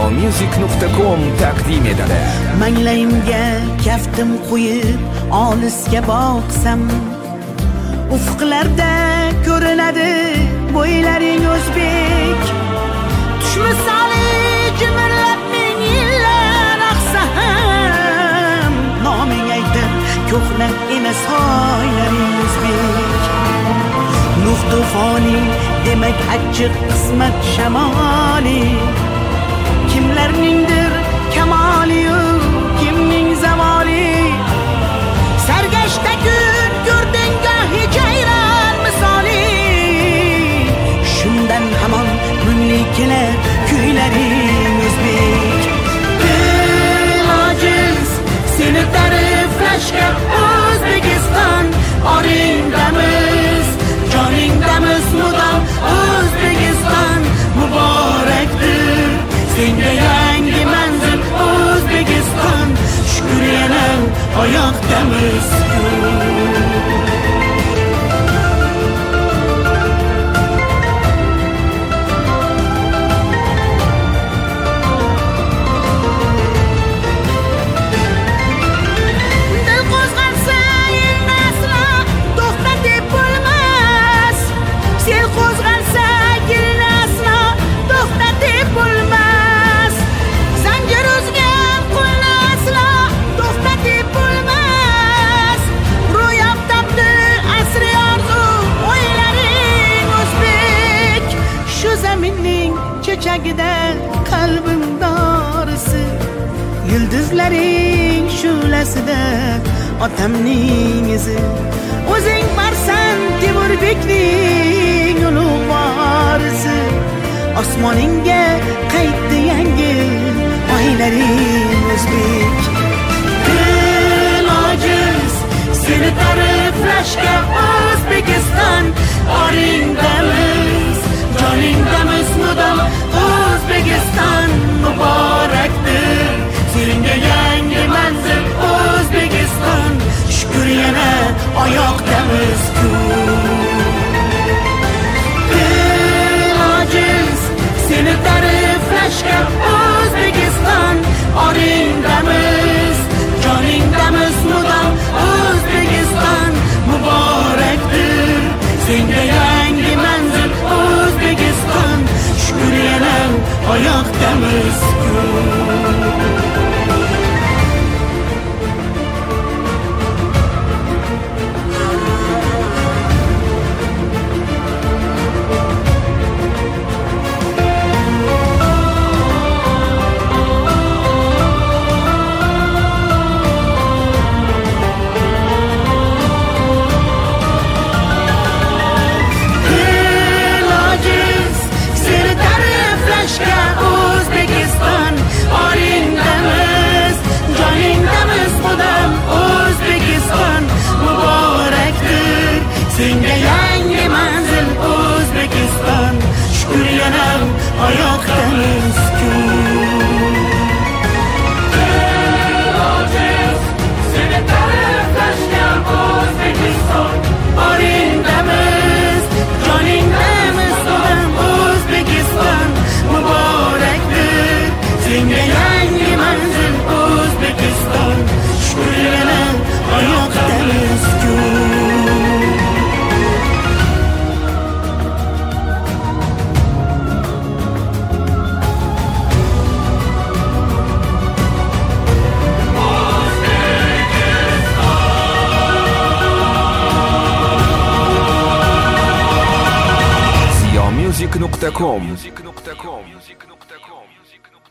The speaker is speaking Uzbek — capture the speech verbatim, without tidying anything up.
music nuqta com taqdim etadi. Manglayimga kaftim qo'yib olisga boqsam, ufqlarda ko'rinadi bo'ylaring o'zbek. Tushmisali jimirlab ming yillar aqsa ham, noming aytib ko'hna emas hoylaring o'zbek. Nuh tufoni demak achchiq qismat shamoli, kimlarningdir kamoli-yu kimning zavoli. Sargashta kun ko'rding gohi jayron misoli, shundan hamon mungli kelar kuylaring o'zbek. Ilojiz seni ta'riflashga O'zbekiston, oringdamiz joningdamiz mudom O'zbekiston. Muborakdir senga yangi manzil O'zbekiston, shukr yana oyoqdamiz. Chechagida qalbim dorisi, yulduzlaring shulasida otamning izi. O'zing barsan Temurbekning ulug' vorisi, osmoningga qaytdi yangi oylaring o'zbek. Ilojiz seni ta'riflashga O'zbekiston, oringdamiz joningdamiz mudom O'zbekiston. Muborakdir senga yangi manzil O'zbekiston, shukr yana oyoqdamiz ku. Ilojiz seni ta'riflashga O'zbekiston, oringdamiz joningdamiz mudom O'zbekiston. Muborakdir senga yangi manzil O'zbekiston, shukr yana oyoqdamiz ku. O'zbekiston, oringdamiz joningdamiz mudom O'zbekiston. Muborakdir senga yangi manzil O'zbekiston, shukr yana oyoqdamiz ku. Ilojiz seni ta'riflashga O'zbekiston, oringdamiz joningdamiz mudom O'zbekiston. Muborakdir senga yangi manzil O'zbekiston, shukr yana oyoqdamiz ku. music nuqta com